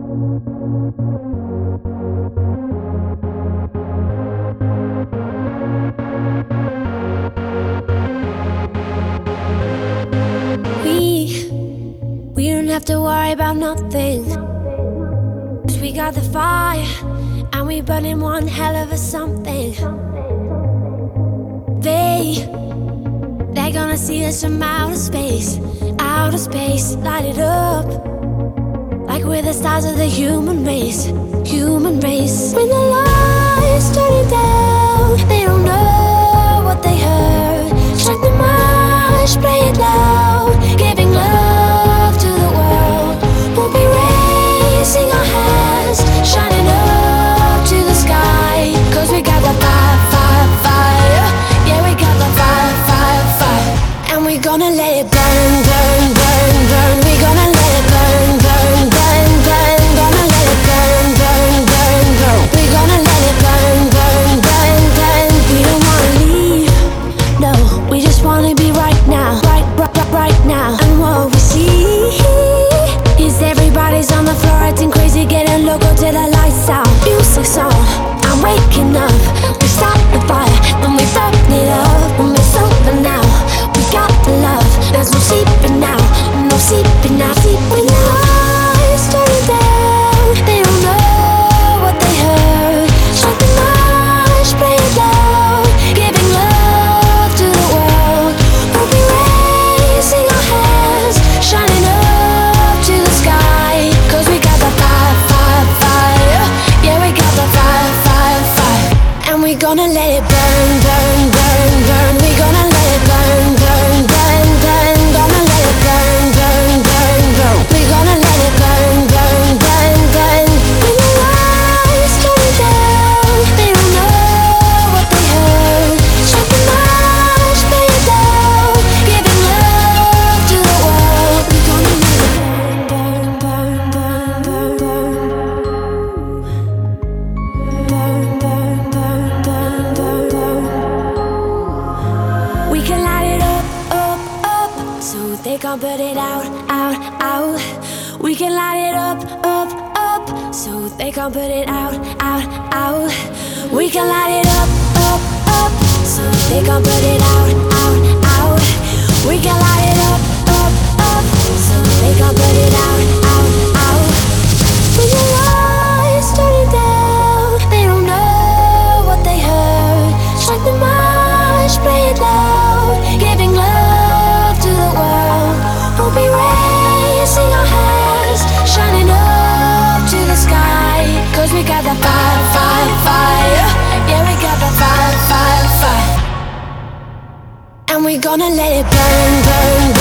We don't have to worry about nothing, 'cause we got the fire, and we burning one hell of a something. They're gonna see us from outer space, light it up like we're the stars of the human race. When the lights turning down, they don't know what they heard. Strike the march, play it loud, giving love to the world. We'll be raising our hands, shining up to the sky, 'cause we got the fire, fire, fire. Yeah, we got the fire, fire, fire. And we're gonna let it burn, burn, burn, burn. We're gonna let it burn, burn, burn, burn. Gonna let it burn, burn, burn, burn. We're gonna let it burn, burn, burn, burn. We don't wanna leave, no, we just wanna be right now, right now. And what we see is everybody's on the floor acting crazy, getting loco till the lights out. Music's on, I'm waking up. We start the fire, then we burn it up. When it's over now, we got the love. There's no sleeping now, no sleeping now. When the lights turn down, they don't know what they heard. Strike the march, play it loud, giving love to the world. We'll be raising our hands, shining up to the sky, 'cause we got the fire, fire, fire. Yeah, we got the fire, fire, fire. And we're gonna let it burn, burn, burn, burn. We're gonna let it burn, burn, burn, burn. Gonna let it burn, burn, burn, burn. We're gonna let it burn, burn, burn, burn. When the lights turn down, they don't know what they heard. Strike the march, play it loud, giving love to the world. We're gonna let it burn, burn, burn, burn, burn, burn, burn, burn, burn, burn, burn. We can light it up, up, up, so they can't put it out, out, out. We can light it up, up, up, so they can't put it out, out, out. We can light it up, up, up, so they can't put it out, out, out. We can light it up, up, up, so they can't put it out, out, out. When the lights turn down, they don't know what they heard. Strike the march, play it loud, giving love to the world. We'll be raising our hands, shining up to the sky, 'cause we got the fire, fire, fire. Yeah, we got the fire, fire, fire. And we're gonna let it burn, burn, burn.